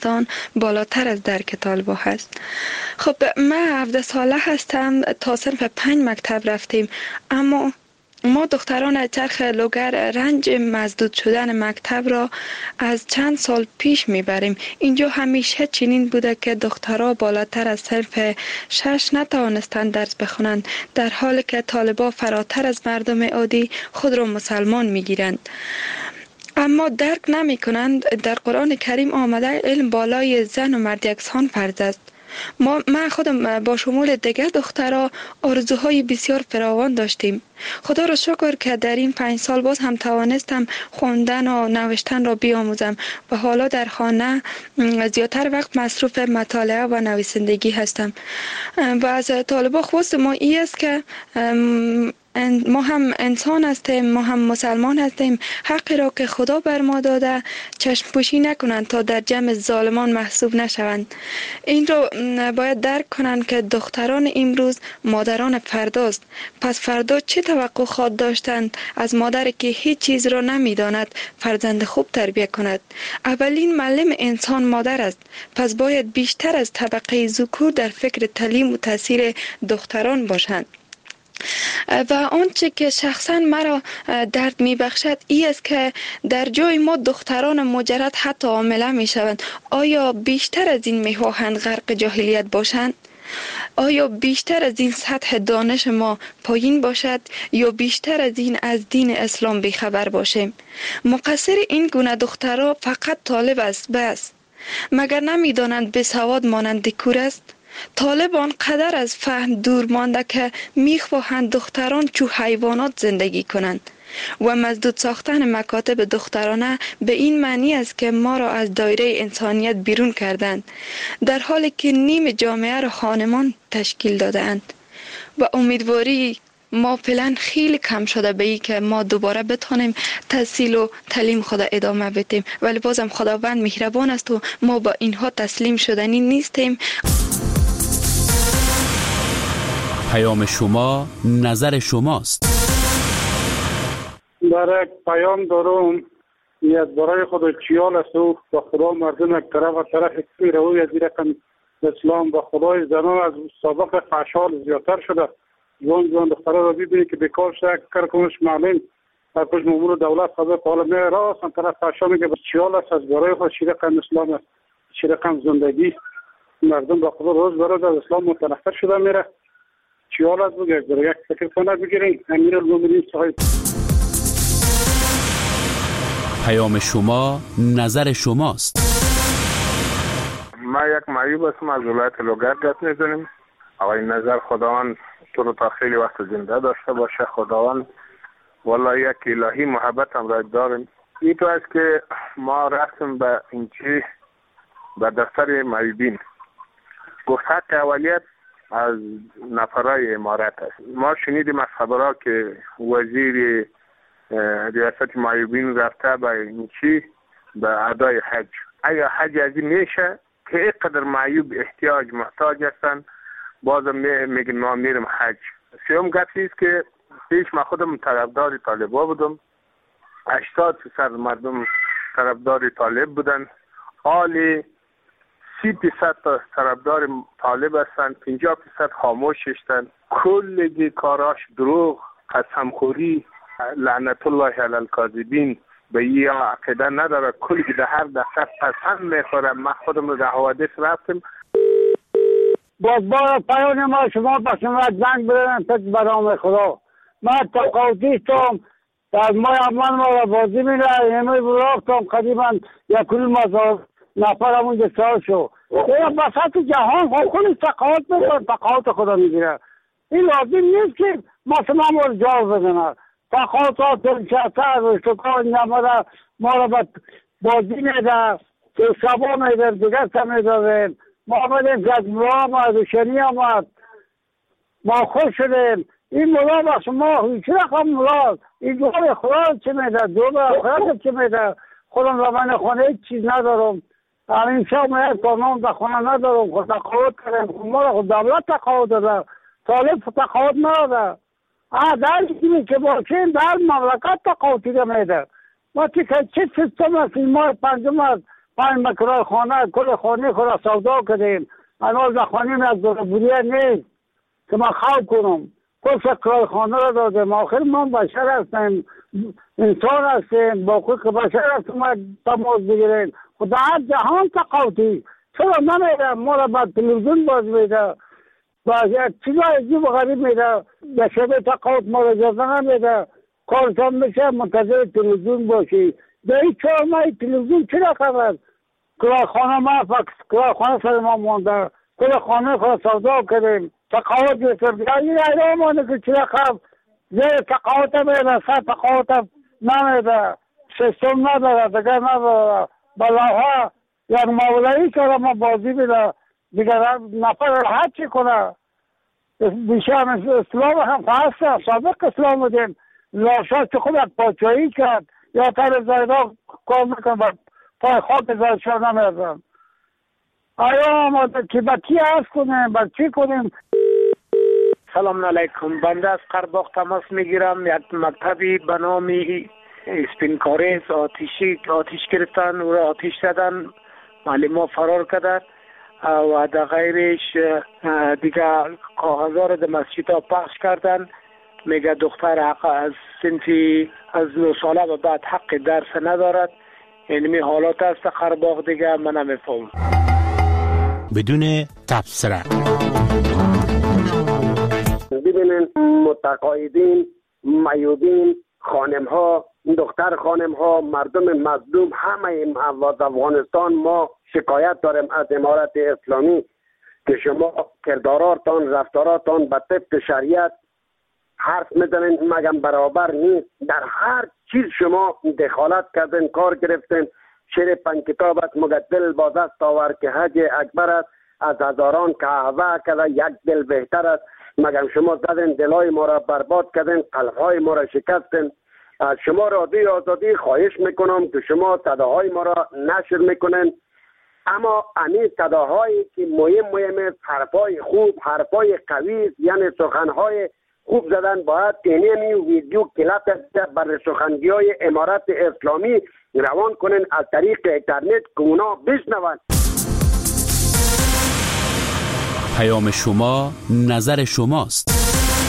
دبیرستان بالاتر از درک طالبا هست. خب من 17 ساله هستم، تا صنف 5 مکتب رفتیم، اما ما دختران چرخ لوگر رنج مزدود شدن مکتب را از چند سال پیش میبریم. اینجا همیشه چنین بوده که دخترها بالاتر از صنف 6 نتوانستند درس بخونند، در حالی که طالبا فراتر از مردم عادی خود را مسلمان میگیرند. اما درک نمی کنند در قرآن کریم آمده علم بالای زن و مرد یکسان فرض است. من خودم با شمول دیگر دخترها آرزوهای بسیار فراوان داشتیم. خدا را شکر که در این 5 سال باز هم توانستم خواندن و نوشتن را بیاموزم و حالا در خانه زیادتر وقت مصروف مطالعه و نویسندگی هستم. و از طالبا خواست ما این است که ما هم انسان هستیم، ما هم مسلمان هستیم، حقی را که خدا بر ما داده چشم پوشی نکنند تا در جمع ظالمان محسوب نشوند. این را باید درک کنند که دختران امروز مادران فرداست. پس فردا چه توقع خواهد داشتند از مادری که هیچ چیز را نمیداند فرزند خوب تربیت کند؟ اولین معلم انسان مادر است. پس باید بیشتر از طبقه ذکور در فکر تعلیم و تاثیر دختران باشند. و آنچه که شخصا مرا درد می بخشد این است که در جای ما دختران مجرد حتی حامله می شوند. آیا بیشتر از این می خواهند غرق جاهلیت باشند؟ آیا بیشتر از این سطح دانش ما پایین باشد یا بیشتر از این از دین اسلام بیخبر باشیم؟ مقصر این گونه دخترها فقط طالب است بس. مگر نمی دانند بسواد مانند کور است؟ طالب آنقدر از فهم دور مانده که میخواهند دختران چو حیوانات زندگی کنند و مزدود ساختن مکاتب دخترانه به این معنی است که ما را از دایره انسانیت بیرون کردند، در حالی که نیم جامعه را خانمان تشکیل دادند. و امیدواری ما فعلا خیلی کم شده به این که ما دوباره بتونیم تحصیل و تعلیم خود ادامه بدیم، ولی بازم خداوند مهربان است و ما با اینها تسلیم شدنی نیستیم. پیام شما نظر شماست. برای پیام دارم یاد برای خود چیال است و با خدا مردم یک طرف و طرف کفی روی از رقم اسلام با خدای زنان از سابق فحشال زیادتر شده. جوان دخترها را ببینید که بیکار شده کار کنش معلم و کش مامور دولت خدا حالا میره راست ان طرف فحشا میگه چیال است از برای خود رقم اسلام است، رقم زندگی. مردم با خدا روز برای از اسلام متنفر شده میره. چیال است بگه برای یک فکر کنه بگیریم. امیرالمومنین صاحب. پیام شما نظر شماست. ما یک معیوب هستم از ولایت لوگر گپ میزنیم. آقای نظر خداوند تو رو تا خیلی وقت زنده داشته باشه. خداوند والله یک الهی محبت هم را داریم. این تو است که ما رفتیم به اینچی به دفتر معیوبین گفت حق اولیت از نفرای امارت است. ما شنیدیم از خبرها که وزیر ریاست معیوبین رفته به اینچی به ادای حج. اگر حج از این میشه که اینقدر معیوب احتیاج محتاج هستن بازم میگن ما میرم حج. سیوم گفتی است که پیش ما خودم طرفدار طالبا بودم. 80% مردم طرفدار طالب بودن. حالی 30% طرفدار طالب هستند، 50% خاموش هستند. کل کاراش دروغ، قسمخوری، لعنت الله علی الکاذبین به یا عقیده نداره. کلی که در هر دقیقه قسم میخوره. من خودم رو در حوادث رفتم. باز پیام ما شما با شما زنگ برن تک برام خدا. من تقاوتیستم در ماه اول ما را بازی میره همه برافتم قدیما یک کل مزار نفر همون سال شو یا بساط جهان خود تقاوت میکنه، تقاوت خدا میگیره. این لازم نیست که مثلا ما رو جاو بزنه. تقاوتات دلچستر و اشتکار نماره ما را بازی میده که شبا میده دیگر سمیده ما آمدیم که از ملا آمد و شنی آمد ما خوش شدیم. این ملا با شما هیچ رقم ملا این دوار خدا چه میده، دوار خدا چه میده. خودم را من خونه هیچ چیز ندارم. این شب من یک کارنام در خونه ندارم. خود تقاوت کردیم. ما را خود دولت تقاوت داده، طالب تقاوت نداده. در چیزی که باشیم در مملکت تقاوتی میده. ما چه سیستم است این ماه پنجم است 5 کرای خانه کل خانه خود را سودا کردیم. هنوز خانه از بوریه نیست که ما خواب کنم. کل کرای خانه را دادیم. آخر ما بشر هستیم، انسان هستیم، با که بشر هستیم ما تماس بگیریم. خدا هر جهان تقاوتی چرا نمیده؟ ما را با تلویزیون باز میده، با چیزای عجیب و غریب میده، به شبه تقاوت ما را اجازه نمیده. کارتان میشه منتظر تلویزیون باشی. در این 4 ماه تلویزیون چرا خبر؟ کرای خانه ما فکس، کرای خانه سر ما مونده، کل خانه خود سودا کردیم. تقاوت میکنیم. این ایران مانده که چرا خبر؟ زیر تقاوت میده، سر تقاوت نمیده، سیستم نداره، دیگر نداره. بلاها یک مولایی که ما بازی بیده دیگر نفر راحت چی کنه؟ بیشتر اسلام هم هست، سابق اسلام بودیم. لاشا چه خود پاچایی کرد یا تر زایده کار میکنم پای خاک زایدشا نمیدن. آیا ما که با کی هست کنیم؟ با چی کنیم؟ سلام علیکم. بنده از قرباق تماس میگیرم. یک مکتبی به نام اسپینکارز آتیش گرفتن و آتیش زدن، معلم ها فرار کردن و در غیرش دیگه کاغذها را در مسجد ها پخش کردن. میگه دختر حق از سنفی از 9 ساله و بعد حق درس ندارد. اینمی حالات است قرباق دیگه من نمیفهم. بدون تبصره ببینین متقاعدین، میودین، خانم ها، دختر خانم ها، مردم مظلوم همه از افغانستان ما شکایت داریم از امارت اسلامی که شما کرداراتان، رفتاراتان به طبق شریعت حرف میزنین مگم برابر نیست. در هر چیز شما دخالت کردین، کار گرفتین. شعر 5 کتابت مگه دل با دست آور که حج اکبر است، از هزاران که احوه کرده یک دل بهتر است. مگم شما زدین دلای ما را برباد کردین، قلبهای ما را شکستین. از شما رادیوی آزادی خواهش میکنم که شما صداهای ما را نشر میکنین، اما امی صداهایی که مهم حرفای خوب، حرفای قوی، یعنی سخنهای خوب زدن باید اینمی ویدیو کلیپ بر سخنگی‌های امارت اسلامی روان کنن از طریق اینترنت که اونا بشنون. پیام شما نظر شماست.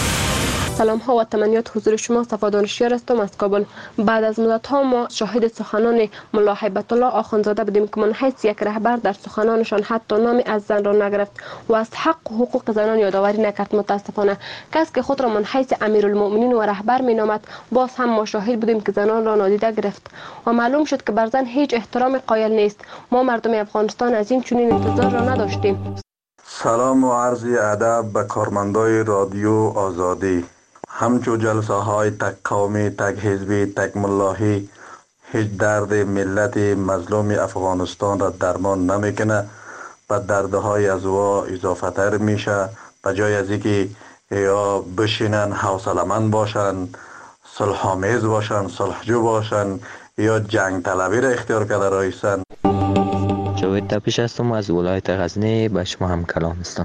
سلام ها و تمنیات حضور شما. صفا دانشیار هستم از کابل. بعد از مدت ها ما شاهد سخنان ملا هیبت الله آخوندزاده بودیم که من حیث یک رهبر در سخنانشان حتی نامی از زن را نگرفت و از حق و حقوق زنان یادآوری نکرد. متاسفانه کسی که خود را من حیث امیرالمؤمنین و رهبر می نامد باز هم ما شاهد بودیم که زنان را نادیده گرفت و معلوم شد که بر زن هیچ احترام قائل نیست. ما مردم افغانستان از این چنین انتظار را نداشتیم. سلام و عرض ادب به کارمندای رادیو آزادی. همچو جلسه های تک قومی، تک حزبی، تک ملاحی هیچ درد ملت مظلوم افغانستان را درمان نمیکنه، و دردهای از او اضافه تر میشه. به جای از اینکه یا بشینن حوصله‌مند باشن، صلح‌آمیز باشن، صلحجو باشن، یا جنگ طلبی را اختیار کرده رایسن. جاوید تپش هستم از ولایت غزنی، به شما هم کلام هستم.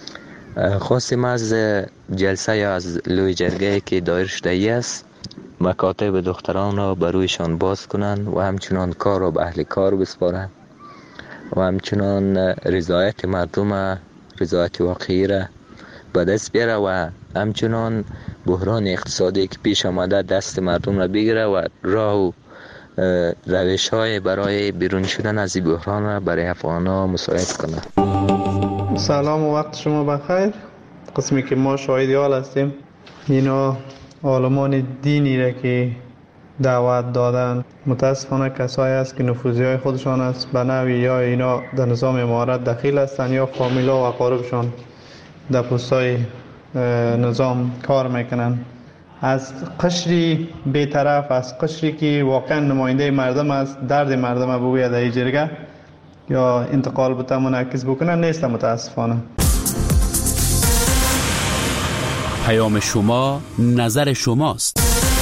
خواستیم از جلسه یا از لوی جرگه که دایر شده است مکاتب دختران را برویشان باز کنند و همچنان کار را به اهل کار بسپارند و همچنان رضایت مردم، رضایت واقعی را به دست بیاره و همچنان بحران اقتصادی که پیش آمده دست مردم را بگیره و راه و روش های برای بیرون شدن از این بحران را برای افغان‌ها مساعد کنه. سلام و وقت شما بخیر. قسمی که ما شاهدی حال هستیم اینا عالمان دینی را که دعوت دادن متاسفانه کسایی است که نفوذی های خودشان است به نوعی یا اینا در نظام امارت دخیل هستند یا فامیلا و اقاربشان در پستای نظام کار میکنن. از قشری بی‌طرف، از قشری که واقعا نماینده مردم است، درد مردم بگوید در جرگه یا انتقال بوده منعکس بکنن نیست متاسفانه. پیام شما نظر شماست.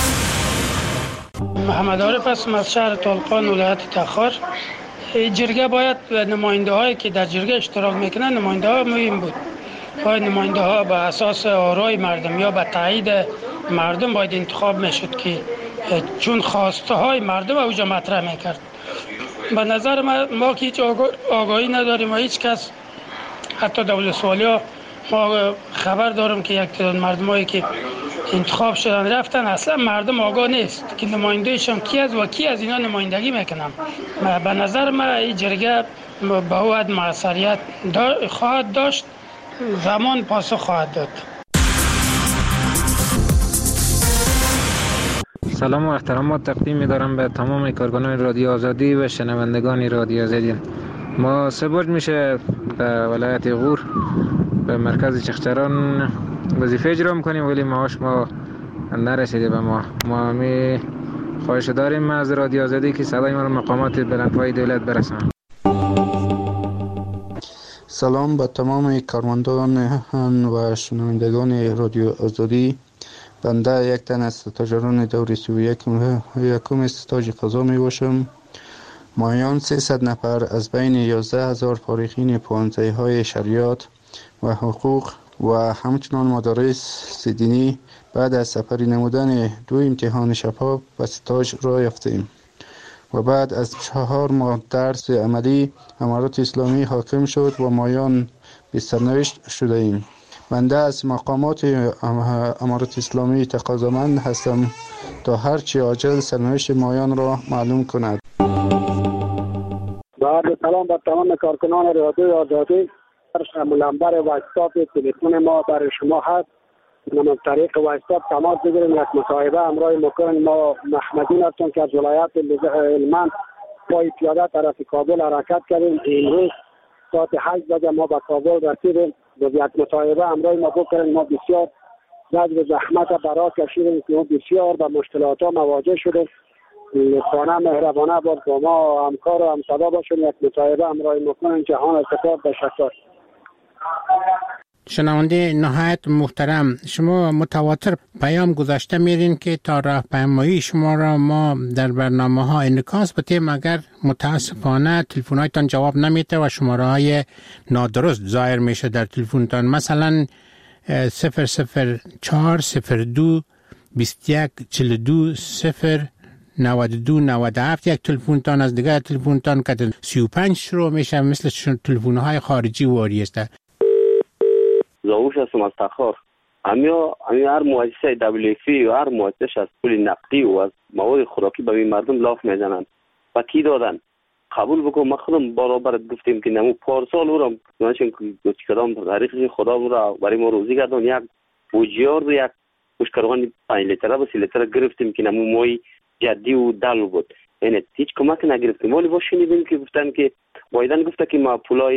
محمد عارف هستم از شهر طالقان ولایت تخار. جرگه باید نماینده هایی که در جرگه اشتراک میکنن نماینده ها مهم بود. باید نماینده ها به اساس آرای مردم یا به تایید مردم باید انتخاب میشد که چون خواسته های مردم اوجا مطرح میکرد. به نظر ما که هیچ آگاهی نداریم و هیچ کس حتی دولت سوالی ما خبر دارم که یک تعداد مردمایی که انتخاب شدن رفتن اصلا مردم آگاه نیست که نمایندهشان کی است و کی از اینا نمایندگی میکنن. به نظر من این جرگه به حد موثریت خواهد داشت، زمان پاسخ خواهد داد. سلام و احترامات تقدیم می‌دارم به تمام کارکنان رادیو آزادی و شنوندگان رادیو آزادی. ما 3 برج میشه به ولایت غور به مرکز چخچران وظیفه اجرا میکنیم، ولی معاش ما نرسیده به ما می خواهش داریم از رادیو آزادی که صدای ما رو مقامات بلندپایه دولت برسانه. سلام به تمام کارمندان و شنوندگان رادیو آزادی. بنده یک تن از استاجران دوره 31 استاج قضا می باشم. مایان 300 نفر از بین 11,000 فارغین پانزه‌های شریعت و حقوق و همچنان مدارس دینی بعد از سپری نمودن 2 امتحان شفاف و استاج را یافتیم و بعد از 4 ماه درس عملی امارات اسلامی حاکم شد و مایان به سرنوشت شده ایم. بنده از مقامات امارات اسلامی تقاضامند هستم تا هرچی عاجل سرنوشت مایان را معلوم کند. با سلام به تمام کارکنان رادیو آزادی. لنبر واتساپ تلفن ما برای شما هست. ما طریق واتساپ تماس بگیریم، یک مصاحبه همراه میکنیم. ما محمدین هستم که از ولایت هلمند پای پیاده طرف کابل حرکت کردیم. امروز ساعت 8 بجه ما به کابل رسیدیم. با یک مصاحبه همراه ما بکنیم. ما بسیار زجر زحمت برا کشیدیم که ما بسیار به مشکلات ها مواجه شدیم. خانه مهربانه بود با ما همکار و همصدا باشون. یک مصاحبه همراه میکنیم. جهان استفاده تشکر. شنونده نهایت محترم، شما متواتر پیام گذاشته میرین که تا راهپیمایی شما را ما در برنامه ها انعکاس بدیم، مگر متاسفانه تلفن‌هایتان جواب نمیده و شماره های نادرست ظاهر میشه در تلفنتان. مثلا 004 02 21 42 0 92 97 یک تلفنتان از دیگر تلفنتان که 35 شروع میشه، مثل تلفن‌های خارجی واری است. زاوش هستم از تخار. هر مؤسسه WFP و هر مؤسسه از پول نقدی و از مواد خوراکی به مردم لاف میزنن و کی دادن قبول بکن. ما خودم برابر گفتیم که نمو پارسال اورم نشون که کدام تاریخ خدا را برای ما روزی گردون یک بوجیار و یک مشکران 5 لیتره و 3 لیتره گرفتیم که نمو مای جدی و دل بود. یعنی هیچ کمک نگرفتیم. ولی با شنیدیم که گفتن که وایدن گفته که ما پولای